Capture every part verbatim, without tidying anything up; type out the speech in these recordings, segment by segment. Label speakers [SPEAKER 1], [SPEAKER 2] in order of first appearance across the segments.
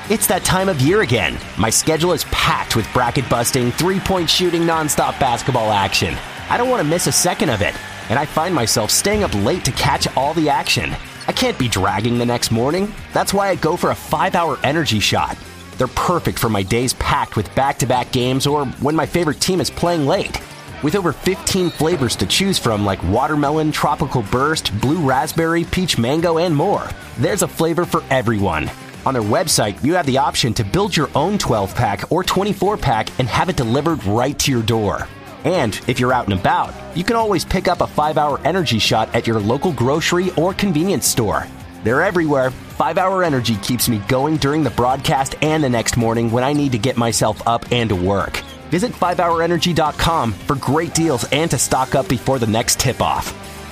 [SPEAKER 1] It's that time of year again. My schedule is packed with bracket-busting, three-point shooting, nonstop basketball action. I don't want to miss a second of it, and I find myself staying up late to catch all the action. I can't be dragging the next morning. That's why I go for a five-hour energy shot. They're perfect for my days packed with back-to-back games or when my favorite team is playing late. With over fifteen flavors to choose from like watermelon, tropical burst, blue raspberry, peach mango, and more, there's a flavor for everyone. On their website, you have the option to build your own twelve-pack or twenty-four pack and have it delivered right to your door. And if you're out and about, you can always pick up a five-hour energy shot at your local grocery or convenience store. They're everywhere. five-hour Energy keeps me going during the broadcast and the next morning when I need to get myself up and to work. Visit five hour energy dot com for great deals and to stock up before the next tip-off.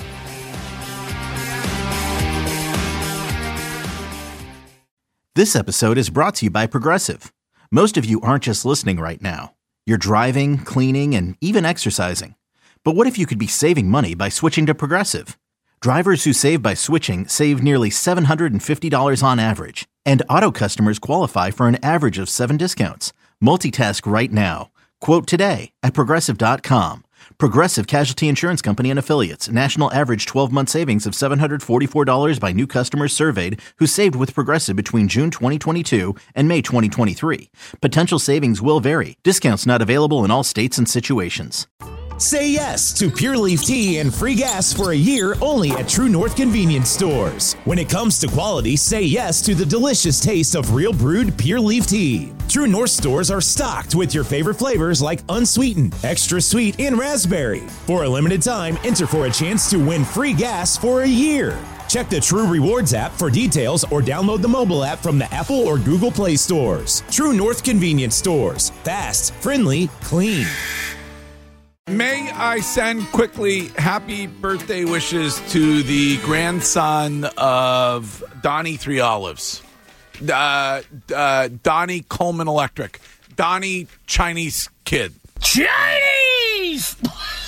[SPEAKER 2] This episode is brought to you by Progressive. Most of you aren't just listening right now. You're driving, cleaning, and even exercising. But what if you could be saving money by switching to Progressive? Drivers who save by switching save nearly seven hundred fifty dollars on average. And auto customers qualify for an average of seven discounts. Multitask right now. Quote today at Progressive dot com. Progressive Casualty Insurance Company and Affiliates. National average twelve-month savings of seven hundred forty-four dollars by new customers surveyed who saved with Progressive between June twenty twenty-two and May twenty twenty-three. Potential savings will vary. Discounts not available in all states and situations.
[SPEAKER 3] Say yes to Pure Leaf Tea and free gas for a year only at True North Convenience Stores. When it comes to quality, say yes to the delicious taste of real brewed Pure Leaf Tea. True North stores are stocked with your favorite flavors like unsweetened, extra sweet, and raspberry. For a limited time, enter for a chance to win free gas for a year. Check the True Rewards app for details or download the mobile app from the Apple or Google Play stores. True North Convenience Stores. Fast, friendly, clean.
[SPEAKER 4] May I send quickly happy birthday wishes to the grandson of Donnie Three Olives, uh, uh, Donnie Coleman Electric, Donnie Chinese Kid.
[SPEAKER 5] Chinese!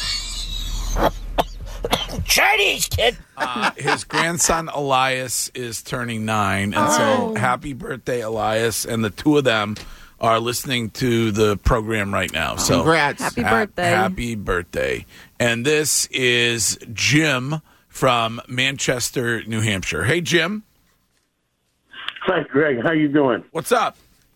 [SPEAKER 5] Chinese Kid!
[SPEAKER 4] Uh, his grandson Elias is turning nine, and
[SPEAKER 5] oh.
[SPEAKER 4] so happy birthday, Elias, and the two of them are listening to the program right now. So
[SPEAKER 6] congrats.
[SPEAKER 7] Happy
[SPEAKER 4] ha-
[SPEAKER 7] birthday.
[SPEAKER 4] Happy birthday. And this is Jim from Manchester, New Hampshire. Hey, Jim.
[SPEAKER 8] Hi, Greg. How you doing?
[SPEAKER 4] What's up?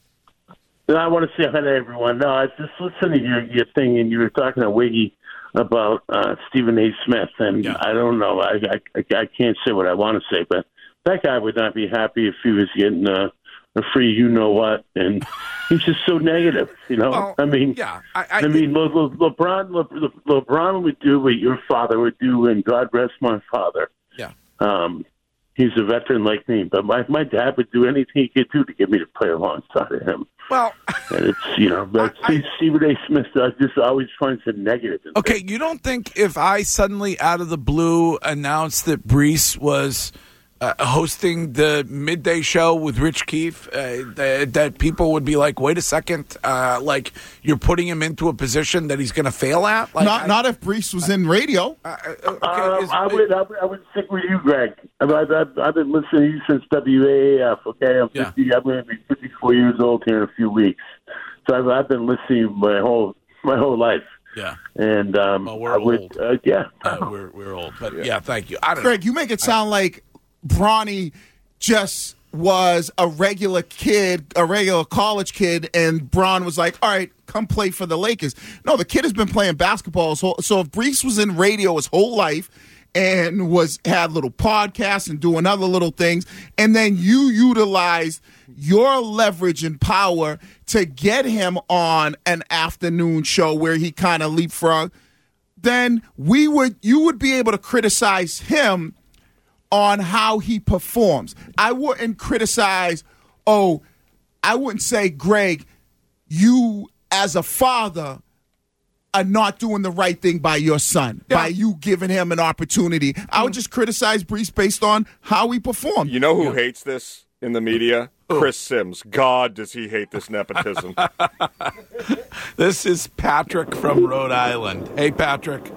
[SPEAKER 8] I want to say hi to everyone. No, I was just listening to your, your thing, and you were talking to Wiggy about uh, Stephen A. Smith, and
[SPEAKER 4] yeah.
[SPEAKER 8] I don't know. I, I I can't say what I want to say, but that guy would not be happy if he was getting uh, a free you-know-what, and he's just so negative, you know?
[SPEAKER 4] Well,
[SPEAKER 8] I mean,
[SPEAKER 4] yeah, I, I,
[SPEAKER 8] I mean, Le, Le, LeBron, Le, Le, LeBron would do what your father would do, and God rest my father.
[SPEAKER 4] Yeah.
[SPEAKER 8] Um, he's a veteran like me, but my my dad would do anything he could do to get me to play alongside of him.
[SPEAKER 4] Well,
[SPEAKER 8] and it's, you know, but I, Stephen A. Smith does just always finds the negative. In
[SPEAKER 4] okay,
[SPEAKER 8] things.
[SPEAKER 4] You don't think if I suddenly, out of the blue, announced that Brees was uh, hosting the midday show with Rich Keefe, uh, that, that people would be like, wait a second, uh, like you're putting him into a position that he's going to fail at? Like,
[SPEAKER 6] not
[SPEAKER 4] I,
[SPEAKER 6] not if Brees was in radio.
[SPEAKER 4] Uh, okay,
[SPEAKER 8] um,
[SPEAKER 4] is,
[SPEAKER 8] I would I would, I would stick with you, Greg. I mean, I've, I've, I've been listening to you since W A A F, okay? I'm,
[SPEAKER 4] Yeah.
[SPEAKER 8] fifty, I'm going to be fifty-four years old here in a few weeks. So I've, I've been listening my whole my whole life.
[SPEAKER 4] Yeah.
[SPEAKER 8] And um,
[SPEAKER 4] well, we're
[SPEAKER 8] I would,
[SPEAKER 4] old.
[SPEAKER 8] Uh, yeah.
[SPEAKER 4] Uh, we're, we're old. But, yeah, yeah thank you. I don't
[SPEAKER 6] Greg,
[SPEAKER 4] know.
[SPEAKER 6] you make it sound like Bronny just was a regular kid, a regular college kid, and Bron was like, all right, come play for the Lakers. No, the kid has been playing basketball. So, so if Brees was in radio his whole life and was had little podcasts and doing other little things, and then you utilized your leverage and power to get him on an afternoon show where he kind of leapfrog, then we would you would be able to criticize him on how he performs. I wouldn't criticize, oh, I wouldn't say, Greg, you as a father are not doing the right thing by your son, yeah. by you giving him an opportunity. Mm. I would just criticize Brees based on how he performed.
[SPEAKER 9] You know who
[SPEAKER 4] yeah.
[SPEAKER 9] hates this in the media? Ooh. Chris Sims. God, does he hate this nepotism.
[SPEAKER 4] This is Patrick from Rhode Island. Hey, Patrick.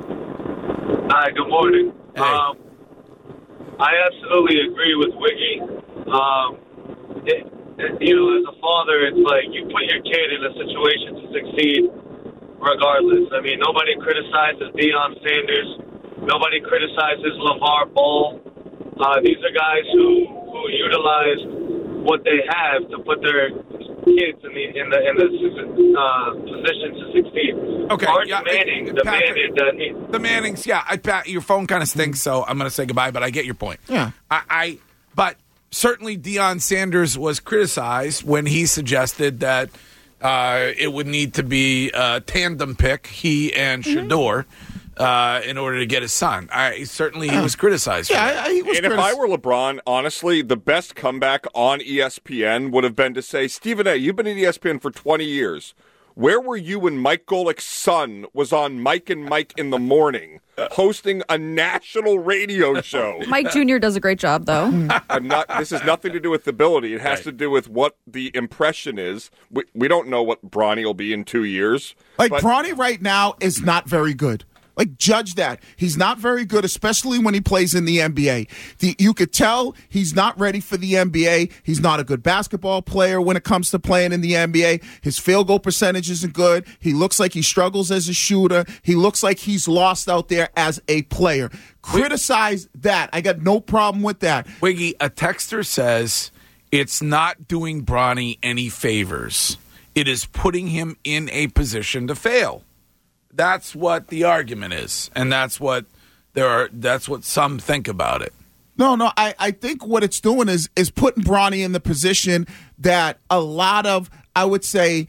[SPEAKER 10] Hi, good morning.
[SPEAKER 4] Hey.
[SPEAKER 10] Um, I absolutely agree with Wiggy. Um, it, you know, as a father, it's like you put your kid in a situation to succeed regardless. I mean, nobody criticizes Deion Sanders. Nobody criticizes LeVar Ball. Uh, these are guys who, who utilized what they have to put their kids in the in the in the uh, position to succeed.
[SPEAKER 4] Okay,
[SPEAKER 10] Archie
[SPEAKER 4] yeah,
[SPEAKER 10] Manning
[SPEAKER 4] it,
[SPEAKER 10] demanded that he,
[SPEAKER 4] the Mannings. Yeah, I, Pat, your phone kind of stinks, so I'm going to say goodbye. But I get your point.
[SPEAKER 6] Yeah,
[SPEAKER 4] I, I but certainly Deion Sanders was criticized when he suggested that uh, it would need to be a tandem pick, he and mm-hmm. Shador. Uh, in order to get his son. I certainly he was criticized.
[SPEAKER 6] Yeah,
[SPEAKER 4] for that.
[SPEAKER 6] I, he was
[SPEAKER 9] and
[SPEAKER 6] criticized.
[SPEAKER 9] if I were LeBron, honestly, the best comeback on E S P N would have been to say, Stephen A., you've been at E S P N for twenty years. Where were you when Mike Golick's son was on Mike and Mike in the morning hosting a national radio show?
[SPEAKER 7] Mike Junior does a great job, though.
[SPEAKER 9] I'm not, this has nothing to do with ability. It has
[SPEAKER 4] right.
[SPEAKER 9] to do with what the impression is. We, we don't know what Bronny will be in two years.
[SPEAKER 6] Like,
[SPEAKER 9] but-
[SPEAKER 6] Bronny right now is not very good. Like, judge that. He's not very good, especially when he plays in the N B A. The, you could tell he's not ready for the N B A. He's not a good basketball player when it comes to playing in the N B A. His field goal percentage isn't good. He looks like he struggles as a shooter. He looks like he's lost out there as a player. Criticize that. I got no problem with that.
[SPEAKER 4] Wiggy, a texter says it's not doing Bronny any favors. It is putting him in a position to fail. That's what the argument is, and that's what there are. That's what some think about it.
[SPEAKER 6] No, no, I, I think what it's doing is is putting Bronny in the position that a lot of, I would say,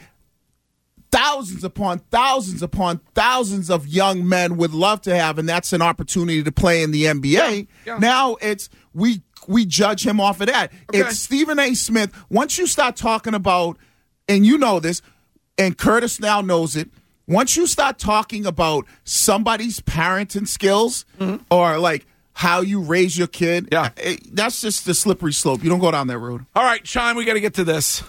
[SPEAKER 6] thousands upon thousands upon thousands of young men would love to have, and that's an opportunity to play in the N B A.
[SPEAKER 4] Yeah, yeah.
[SPEAKER 6] Now it's we we judge him off of that.
[SPEAKER 4] Okay.
[SPEAKER 6] It's Stephen A. Smith. Once you start talking about, and you know this, and Curtis now knows it, once you start talking about somebody's parenting skills mm-hmm. or like how you raise your kid,
[SPEAKER 4] yeah,
[SPEAKER 6] it, that's just the slippery slope. You don't go down that road.
[SPEAKER 4] All right, Sean, we got to get to this.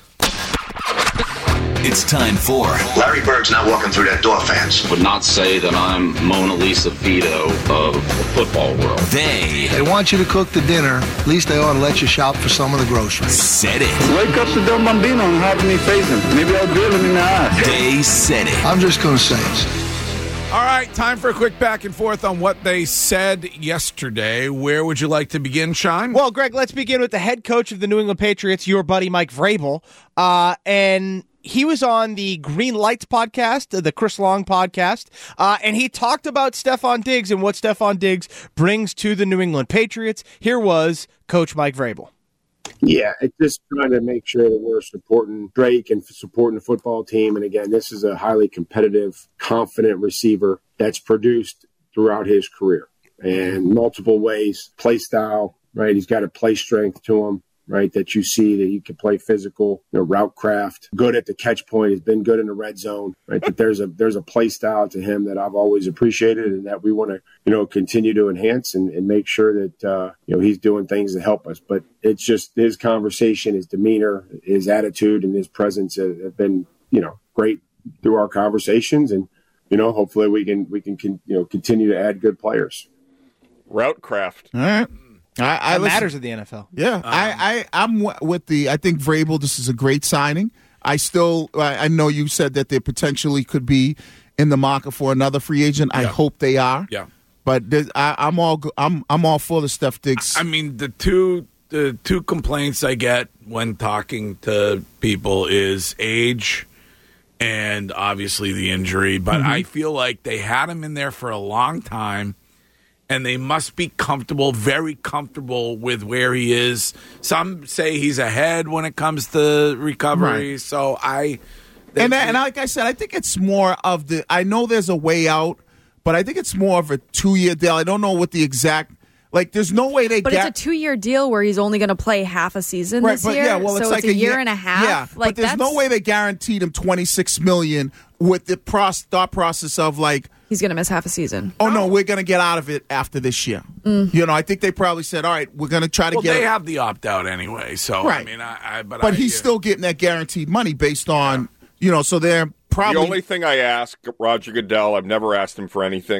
[SPEAKER 11] It's time for
[SPEAKER 12] Larry Bird's not walking through that door, fans.
[SPEAKER 13] Would not say that I'm Mona Lisa Vito of the football world.
[SPEAKER 11] They
[SPEAKER 14] They want you to cook the dinner. At least they ought to let you shop for some of the groceries.
[SPEAKER 11] said it.
[SPEAKER 15] Wake up the Don Bambino and have me face him. Maybe I'll drill him in the eye.
[SPEAKER 11] They said it.
[SPEAKER 14] I'm just going to say it.
[SPEAKER 4] All right, time for a quick back and forth on what they said yesterday. Where would you like to begin, Sean?
[SPEAKER 16] Well, Greg, let's begin with the head coach of the New England Patriots, your buddy Mike Vrabel. Uh, and he was on the Green Lights podcast, the Chris Long podcast, uh, and he talked about Stephon Diggs and what Stephon Diggs brings to the New England Patriots. Here was Coach Mike Vrabel.
[SPEAKER 17] Yeah, it's just trying to make sure that we're supporting Drake and supporting the football team. And again, this is a highly competitive, confident receiver that's produced throughout his career and multiple ways, play style, right? He's got a play strength to him, right? That you see that he can play physical, you know, route craft, good at the catch point. He's been good in the red zone, right? That there's a there's a play style to him that I've always appreciated and that we want to, you know, continue to enhance and, and make sure that, uh, you know, he's doing things to help us. But it's just his conversation, his demeanor, his attitude, and his presence have, have been, you know, great through our conversations. And, you know, hopefully we can, we can, con- you know, continue to add good players.
[SPEAKER 9] Route craft.
[SPEAKER 6] All right. I, I
[SPEAKER 16] that
[SPEAKER 6] listen,
[SPEAKER 16] matters at the N F L.
[SPEAKER 6] Yeah, um, I, I, I'm w- with the. I think Vrabel. This is a great signing. I still. I, I know you said that they potentially could be in the market for another free agent. Yeah. I hope they are.
[SPEAKER 4] Yeah,
[SPEAKER 6] but I, I'm all. I'm. I'm all for the Steph Diggs.
[SPEAKER 4] I mean, the two. The two complaints I get when talking to people is age and obviously the injury. But mm-hmm. I feel like they had him in there for a long time. And they must be comfortable, very comfortable with where he is. Some say he's ahead when it comes to recovery. Right. So I,
[SPEAKER 6] and and like I said, I think it's more of the. I know there's a way out, but I think it's more of a two year deal. I don't know what the exact. Like, there's no way they.
[SPEAKER 7] But
[SPEAKER 6] ga-
[SPEAKER 7] it's a two-year deal where he's only going to play half a season
[SPEAKER 6] right,
[SPEAKER 7] this
[SPEAKER 6] but
[SPEAKER 7] year.
[SPEAKER 6] Yeah, well,
[SPEAKER 7] so
[SPEAKER 6] it's like
[SPEAKER 7] it's a year
[SPEAKER 6] year,
[SPEAKER 7] and a half.
[SPEAKER 6] Yeah,
[SPEAKER 7] like
[SPEAKER 6] but there's
[SPEAKER 7] that's,
[SPEAKER 6] no way they guaranteed him twenty-six million dollars with the pros- thought process of like
[SPEAKER 7] he's going to miss half a season.
[SPEAKER 6] Oh no, we're going to get out of it after this year. Mm. You know, I think they probably said, all right, we're going to try to
[SPEAKER 4] well,
[SPEAKER 6] get.
[SPEAKER 4] They
[SPEAKER 6] it.
[SPEAKER 4] have the opt out anyway, so
[SPEAKER 6] right.
[SPEAKER 4] I mean, I, I but
[SPEAKER 6] but
[SPEAKER 4] I,
[SPEAKER 6] he's
[SPEAKER 4] yeah.
[SPEAKER 6] still getting that guaranteed money based on yeah. you know, so they're probably
[SPEAKER 9] the only thing I ask Roger Goodell. I've never asked him for anything.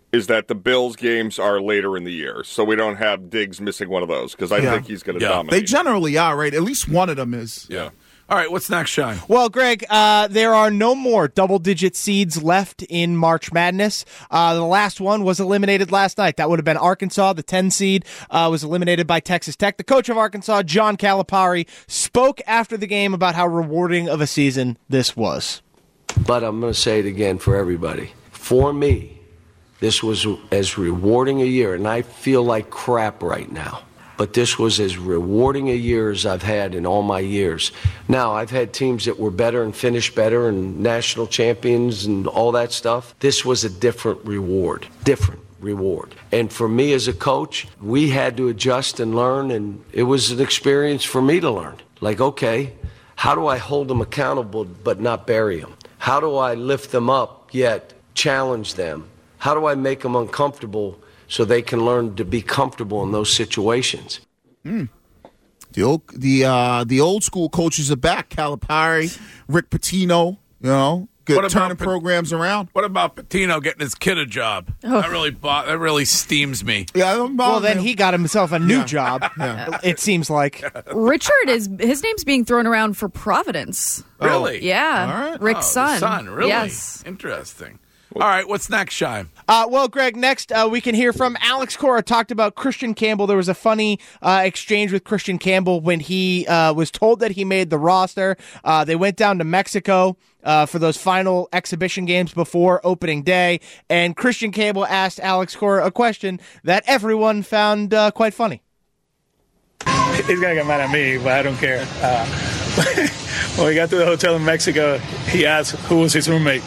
[SPEAKER 9] is that the Bills games are later in the year, so we don't have Diggs missing one of those, because I
[SPEAKER 6] Yeah.
[SPEAKER 9] think he's going to
[SPEAKER 4] Yeah.
[SPEAKER 9] dominate.
[SPEAKER 6] They generally are, right? At least one of them is.
[SPEAKER 4] Yeah. All right, what's next, Shine?
[SPEAKER 16] Well, Greg, uh, there are no more double-digit seeds left in March Madness. Uh, the last one was eliminated last night. That would have been Arkansas. The ten seed uh, was eliminated by Texas Tech. The coach of Arkansas, John Calipari, spoke after the game about how rewarding of a season this was.
[SPEAKER 11] But I'm going to say it again for everybody. For me, this was as rewarding a year, and I feel like crap right now. But this was as rewarding a year as I've had in all my years. Now, I've had teams that were better and finished better and national champions and all that stuff. This was a different reward, different reward. And for me as a coach, we had to adjust and learn, and it was an experience for me to learn. Like, okay, how do I hold them accountable but not bury them? How do I lift them up yet challenge them? How do I make them uncomfortable so they can learn to be comfortable in those situations?
[SPEAKER 6] Mm. The old, the uh, the old school coaches are back. Calipari, Rick Pitino, you know, good
[SPEAKER 4] What about
[SPEAKER 6] turning
[SPEAKER 4] Pat-
[SPEAKER 6] programs around.
[SPEAKER 4] What about Patino getting his kid a job?
[SPEAKER 7] Oh.
[SPEAKER 4] That really bo- that really steams me.
[SPEAKER 6] Yeah,
[SPEAKER 16] Well, then he got himself a new
[SPEAKER 6] Yeah.
[SPEAKER 16] job, it seems like.
[SPEAKER 7] Richard is his name's being thrown around for Providence.
[SPEAKER 4] Really?
[SPEAKER 7] Yeah,
[SPEAKER 4] All right.
[SPEAKER 7] Rick's
[SPEAKER 4] Oh, the
[SPEAKER 7] son.
[SPEAKER 4] son, really?
[SPEAKER 7] Yes.
[SPEAKER 4] Interesting. All right, what's next, Shime?
[SPEAKER 16] Uh, well, Greg, next uh, we can hear from Alex Cora. Talked about Christian Campbell. There was a funny uh, exchange with Christian Campbell when he uh, was told that he made the roster. Uh, they went down to Mexico uh, for those final exhibition games before opening day, and Christian Campbell asked Alex Cora a question that everyone found uh, quite funny.
[SPEAKER 18] He's gonna get mad at me, but I don't care. Uh, when we got to the hotel in Mexico, he asked who was his roommate.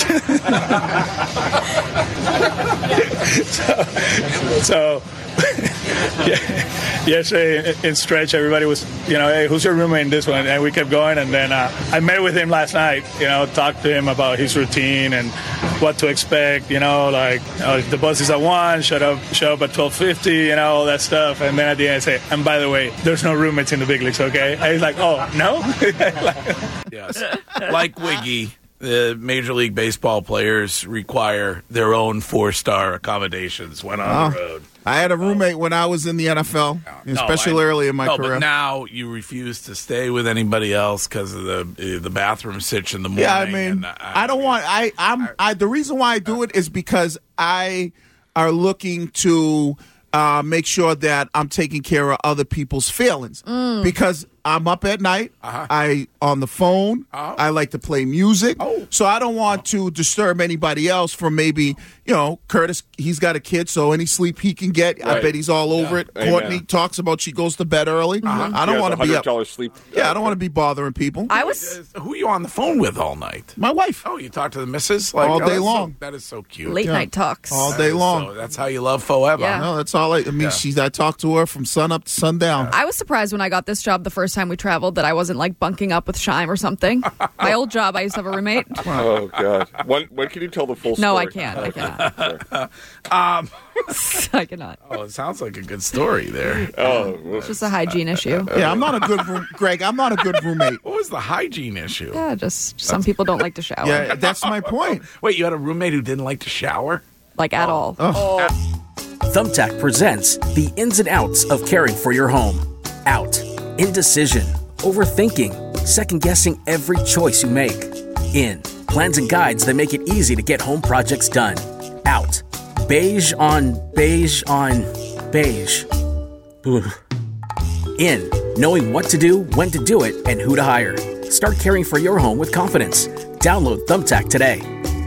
[SPEAKER 18] so, so yeah, yesterday in stretch, everybody was, you know, hey, who's your roommate in this one? And we kept going, and then uh, I met with him last night. You know, talked to him about his routine and what to expect. You know, like you know, the bus is at one, shut up, show up at twelve fifty. You know, all that stuff. And then at the end, I say, and by the way, there's no roommates in the big leagues. Okay? And he's like, oh no.
[SPEAKER 4] Yes. Like Wiggy, the Major League Baseball players require their own four-star accommodations when on the
[SPEAKER 6] Oh.
[SPEAKER 4] road.
[SPEAKER 6] I had a roommate when I was in the N F L, especially
[SPEAKER 4] No, I-
[SPEAKER 6] early in my
[SPEAKER 4] no,
[SPEAKER 6] career.
[SPEAKER 4] But now you refuse to stay with anybody else because of the uh, the bathroom sitch in the morning.
[SPEAKER 6] Yeah, I mean,
[SPEAKER 4] and, uh,
[SPEAKER 6] I don't want. I I'm. I the reason why I do it is because I are looking to uh, make sure that I'm taking care of other people's feelings
[SPEAKER 7] Mm.
[SPEAKER 6] because I'm up at night.
[SPEAKER 4] Uh-huh.
[SPEAKER 6] I on the phone.
[SPEAKER 4] Oh.
[SPEAKER 6] I like to play music.
[SPEAKER 4] Oh.
[SPEAKER 6] So I don't want to disturb anybody else from maybe, you know, Curtis, he's got a kid, so any sleep he can get, I
[SPEAKER 9] Right.
[SPEAKER 6] bet he's all over
[SPEAKER 9] Yeah.
[SPEAKER 6] it.
[SPEAKER 9] Amen.
[SPEAKER 6] Courtney talks about she goes to bed early.
[SPEAKER 4] Uh-huh.
[SPEAKER 6] I don't
[SPEAKER 9] He
[SPEAKER 6] want
[SPEAKER 9] has
[SPEAKER 6] to be
[SPEAKER 9] a
[SPEAKER 6] up.
[SPEAKER 9] one hundred dollars sleep.
[SPEAKER 6] Yeah, I don't want to be bothering people.
[SPEAKER 7] I was
[SPEAKER 4] Who are you on the phone with all night?
[SPEAKER 6] My wife.
[SPEAKER 4] Oh, you talk to the missus?
[SPEAKER 6] All
[SPEAKER 4] oh,
[SPEAKER 6] day
[SPEAKER 4] that's so-
[SPEAKER 6] long.
[SPEAKER 4] that is so cute.
[SPEAKER 7] late
[SPEAKER 6] Yeah.
[SPEAKER 7] night talks.
[SPEAKER 6] All
[SPEAKER 4] That
[SPEAKER 6] day
[SPEAKER 4] is
[SPEAKER 6] long.
[SPEAKER 4] so- that's how you love forever.
[SPEAKER 7] Yeah.
[SPEAKER 6] No, that's all I, I mean,
[SPEAKER 4] Yeah.
[SPEAKER 6] she's I talked to her from sun up to sundown.
[SPEAKER 7] I was surprised when I got this job the first time we traveled that I wasn't like bunking up with Shime or something. My old job, I used to have a roommate.
[SPEAKER 9] Oh God! When when can you tell the full story?
[SPEAKER 7] No, I can't. I cannot.
[SPEAKER 4] Um,
[SPEAKER 7] I cannot.
[SPEAKER 4] oh, it sounds like a good story there.
[SPEAKER 9] Oh,
[SPEAKER 7] It's just a hygiene issue.
[SPEAKER 6] Yeah, I'm not a good room, Greg. I'm not a good roommate.
[SPEAKER 4] What was the hygiene issue?
[SPEAKER 7] Yeah, just some people don't like to shower.
[SPEAKER 6] Yeah, that's my point.
[SPEAKER 4] Wait, you had a roommate who didn't like to shower?
[SPEAKER 7] Like at all.
[SPEAKER 6] Oh.
[SPEAKER 19] Thumbtack presents the ins and outs of caring for your home. Out. Indecision. Overthinking. Second guessing every choice you make. In. Plans and guides that make it easy to get home projects done. Out. Beige on beige on beige. Ugh. In. Knowing what to do, when to do it, and who to hire. Start caring for your home with confidence. Download Thumbtack today.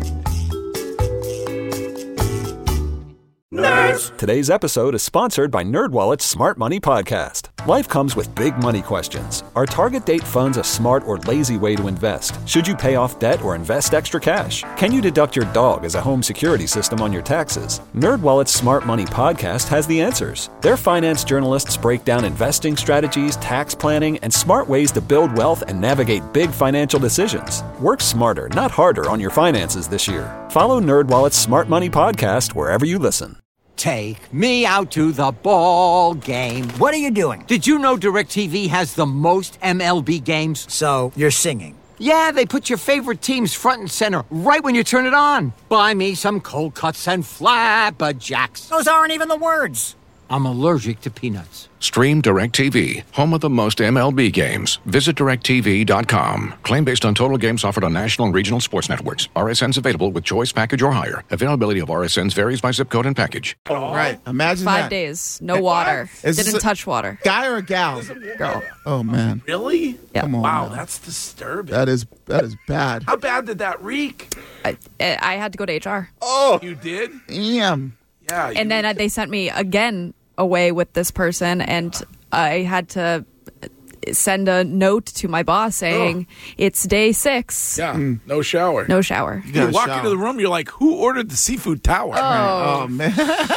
[SPEAKER 20] Nerds. Today's episode is sponsored by NerdWallet's Smart Money Podcast. Life comes with big money questions. Are target date funds a smart or lazy way to invest? Should you pay off debt or invest extra cash? Can you deduct your dog as a home security system on your taxes? NerdWallet's Smart Money Podcast has the answers. Their finance journalists break down investing strategies, tax planning, and smart ways to build wealth and navigate big financial decisions. Work smarter, not harder on your finances this year. Follow NerdWallet's Smart Money Podcast wherever you listen.
[SPEAKER 21] Take me out to the ball game. What are you doing? Did you know DirecTV has the most M L B games? So you're singing. Yeah, they put your favorite teams front and center right when you turn it on. Buy me some cold cuts and flabberjacks. Those aren't even the words. I'm allergic to peanuts.
[SPEAKER 1] Stream DirecTV, home of the most M L B games. Visit direct T V dot com. Claim based on total games offered on national and regional sports networks. R S Ns available with choice package or higher. Availability of R S Ns varies by zip code and package.
[SPEAKER 6] Oh, right. Imagine
[SPEAKER 7] Five
[SPEAKER 6] that.
[SPEAKER 7] days, no water.
[SPEAKER 6] Is
[SPEAKER 7] Didn't
[SPEAKER 6] this a
[SPEAKER 7] touch water.
[SPEAKER 6] Guy or a gal?
[SPEAKER 7] Girl.
[SPEAKER 6] Oh, man.
[SPEAKER 4] Really?
[SPEAKER 7] Yeah.
[SPEAKER 6] Come on.
[SPEAKER 4] Wow,
[SPEAKER 6] now.
[SPEAKER 4] that's disturbing.
[SPEAKER 6] That is that is bad.
[SPEAKER 4] How bad did that reek?
[SPEAKER 7] I, I had to go to H R.
[SPEAKER 4] Oh, you did?
[SPEAKER 6] Yeah.
[SPEAKER 4] Yeah.
[SPEAKER 7] And then uh, they sent me again away with this person, and I had to send a note to my boss saying oh. it's day six.
[SPEAKER 4] Yeah, mm. no shower.
[SPEAKER 7] No shower.
[SPEAKER 4] You, you walk shower. into the room, you're like, who ordered the seafood tower?
[SPEAKER 7] Oh,
[SPEAKER 6] oh man.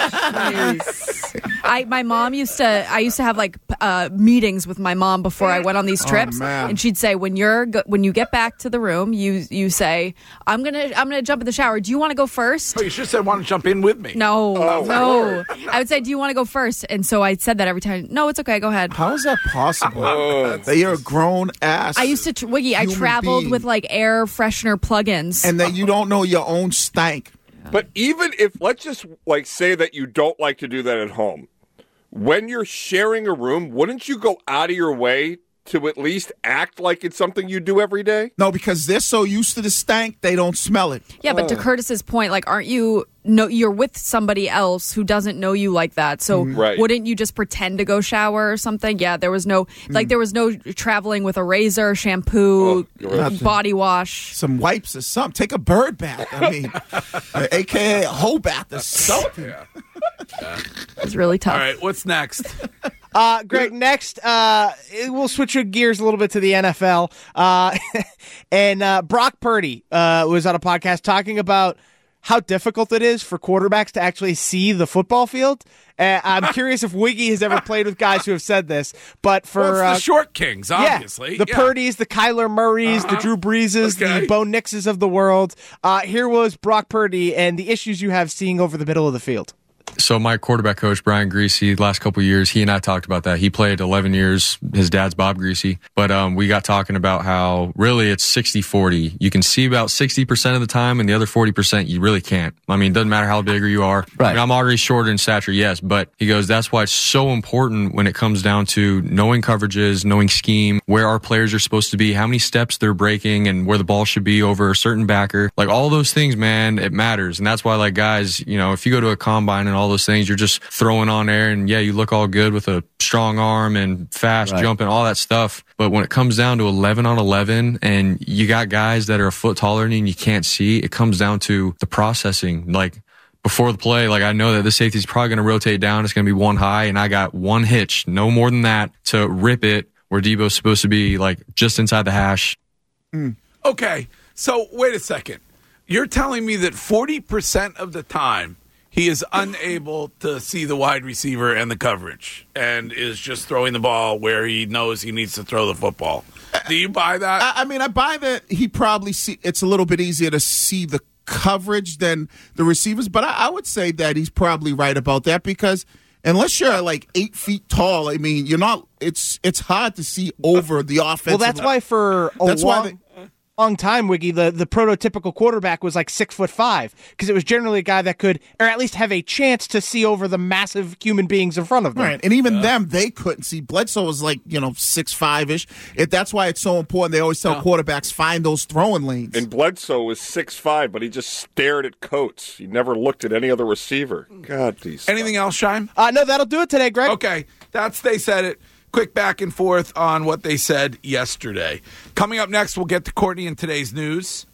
[SPEAKER 7] I my mom used to I used to have like uh, meetings with my mom before I went on these trips,
[SPEAKER 6] oh,
[SPEAKER 7] and she'd say when you're go- when you get back to the room, you you say I'm gonna I'm gonna jump in the shower. Do you want to go first?
[SPEAKER 4] Oh, you should say want to jump in with me.
[SPEAKER 7] No,
[SPEAKER 4] oh,
[SPEAKER 7] no. I would say, do you want to go first? And so I said that every time. No, it's okay. Go ahead.
[SPEAKER 6] How is that possible? Oh. That you're a grown ass.
[SPEAKER 7] I used to Wiggy. I traveled
[SPEAKER 6] being.
[SPEAKER 7] with like air freshener plugins,
[SPEAKER 6] and then you don't know your own stank.
[SPEAKER 9] But even if, let's just like say that you don't like to do that at home, when you're sharing a room, wouldn't you go out of your way to at least act like it's something you do every day?
[SPEAKER 6] No, because they're so used to the stank, they don't smell it.
[SPEAKER 7] Yeah, but to Curtis's point, like, aren't you? No, you're with somebody else who doesn't know you like that. So
[SPEAKER 9] right.
[SPEAKER 7] wouldn't you just pretend to go shower or something? Yeah, there was no like there was no traveling with a razor, shampoo,
[SPEAKER 9] oh, right.
[SPEAKER 7] body wash,
[SPEAKER 6] some wipes or something. Take a bird bath. I mean, uh, A K A a whole bath or something.
[SPEAKER 4] Yeah.
[SPEAKER 7] Yeah. It's really tough.
[SPEAKER 4] All right, what's next?
[SPEAKER 16] Uh, Greg, next, uh, we'll switch your gears a little bit to the N F L. Uh, and uh, Brock Purdy uh, was on a podcast talking about how difficult it is for quarterbacks to actually see the football field. Uh, I'm curious if Wiggy has ever played with guys who have said this, but for
[SPEAKER 4] well, it's the
[SPEAKER 16] uh,
[SPEAKER 4] short kings, obviously,
[SPEAKER 16] yeah, the
[SPEAKER 4] yeah.
[SPEAKER 16] Purdys, the Kyler Murrays,
[SPEAKER 4] uh-huh.
[SPEAKER 16] the Drew Breeses,
[SPEAKER 4] okay.
[SPEAKER 16] the Bo Nixes of the world. Uh, here was Brock Purdy and the issues you have seeing over the middle of the field.
[SPEAKER 22] So my quarterback coach, Brian Greasy, the last couple of years, he and I talked about that. He played eleven years. His dad's Bob Greasy. But um, we got talking about how really it's sixty forty. You can see about sixty percent of the time, and the other forty percent you really can't. I mean, it doesn't matter how bigger you are. Right. I mean, I'm already shorter in stature, yes. But he goes, that's why it's so important when it comes down to knowing coverages, knowing scheme, where our players are supposed to be, how many steps they're breaking, and where the ball should be over a certain backer. Like, all those things, man, it matters. And that's why, like, guys, you know, if you go to a combine and all those things, you're just throwing on air, and yeah, you look all good with a strong arm and fast
[SPEAKER 23] right.
[SPEAKER 22] jumping, all that stuff. But when it comes down to eleven on eleven and you got guys that are a foot taller than you and you can't see, it comes down to the processing. Like, before the play, like, I know that the safety's probably going to rotate down. It's going to be one high, and I got one hitch, no more than that, to rip it where Debo's supposed to be, like, just inside the hash.
[SPEAKER 4] Mm. Okay, so wait a second. You're telling me that forty percent of the time he is unable to see the wide receiver and the coverage and is just throwing the ball where he knows he needs to throw the football. Do you buy that?
[SPEAKER 6] I, I mean, I buy that he probably see it's a little bit easier to see the coverage than the receivers, but I, I would say that he's probably right about that because unless you're like eight feet tall, I mean, you're not. It's it's hard to see over the offense.
[SPEAKER 16] Well, that's why for a
[SPEAKER 6] that's
[SPEAKER 16] long,
[SPEAKER 6] why they,
[SPEAKER 16] long time, Wiggy, the, the prototypical quarterback was like six foot five because it was generally a guy that could, or at least have a chance to see over the massive human beings in front of them.
[SPEAKER 6] Right, and even yeah. them, they couldn't see. Bledsoe was like, you know, six five ish. It, that's why it's so important. They always tell yeah. quarterbacks find those throwing lanes.
[SPEAKER 9] And Bledsoe was six five, but he just stared at Coates. He never looked at any other receiver. God, these.
[SPEAKER 4] Anything else, Shime?
[SPEAKER 16] Uh, no, that'll do it today, Greg.
[SPEAKER 4] Okay, that's they said it. Quick back and forth on what they said yesterday. Coming up next, we'll get to Courtney in today's news.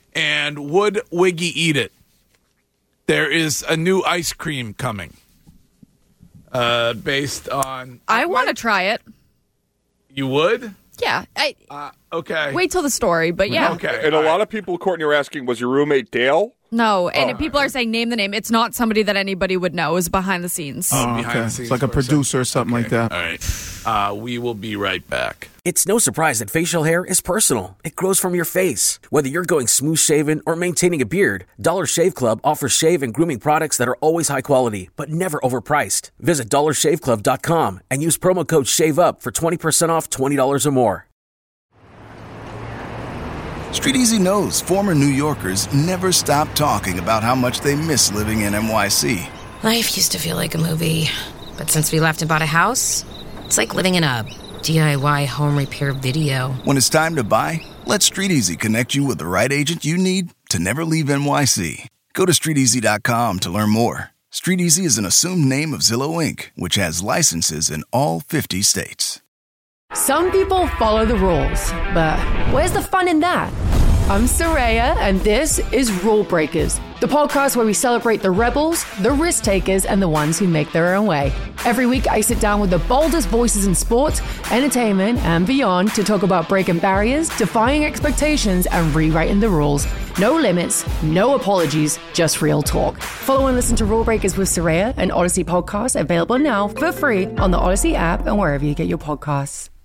[SPEAKER 4] And would Wiggy eat it? There is a new ice cream coming. Uh, based on...
[SPEAKER 7] I want to try it.
[SPEAKER 4] You would?
[SPEAKER 7] Yeah. I,
[SPEAKER 4] uh, okay.
[SPEAKER 7] Wait till the story, but yeah.
[SPEAKER 9] Okay. And a lot of people, Courtney, are asking, was your roommate Dale?
[SPEAKER 7] No, and
[SPEAKER 9] oh.
[SPEAKER 7] people are saying name the name. It's not somebody that anybody would know. It's behind the scenes.
[SPEAKER 6] Oh, okay. Behind the scenes it's like a producer or something
[SPEAKER 4] okay.
[SPEAKER 6] like that.
[SPEAKER 4] All right. Uh, we will be right back.
[SPEAKER 19] It's no surprise that facial hair is personal. It grows from your face. Whether you're going smooth shaven or maintaining a beard, Dollar Shave Club offers shave and grooming products that are always high quality, but never overpriced. Visit dollar shave club dot com and use promo code SHAVEUP for twenty percent off twenty dollars or more.
[SPEAKER 2] StreetEasy knows former New Yorkers never stop talking about how much they miss living in N Y C.
[SPEAKER 3] Life used to feel like a movie, but since we left and bought a house, it's like living in a D I Y home repair video.
[SPEAKER 2] When it's time to buy, let StreetEasy connect you with the right agent you need to never leave N Y C. Go to street easy dot com to learn more. StreetEasy is an assumed name of Zillow Incorporated, which has licenses in all fifty states.
[SPEAKER 23] Some people follow the rules, but where's the fun in that? I'm Soraya, and this is Rule Breakers, the podcast where we celebrate the rebels, the risk takers, and the ones who make their own way. Every week, I sit down with the boldest voices in sports, entertainment, and beyond to talk about breaking barriers, defying expectations, and rewriting the rules. No limits, no apologies, just real talk. Follow and listen to Rule Breakers with Soraya, an Odyssey podcast available now for free on the Odyssey app and wherever you get your podcasts.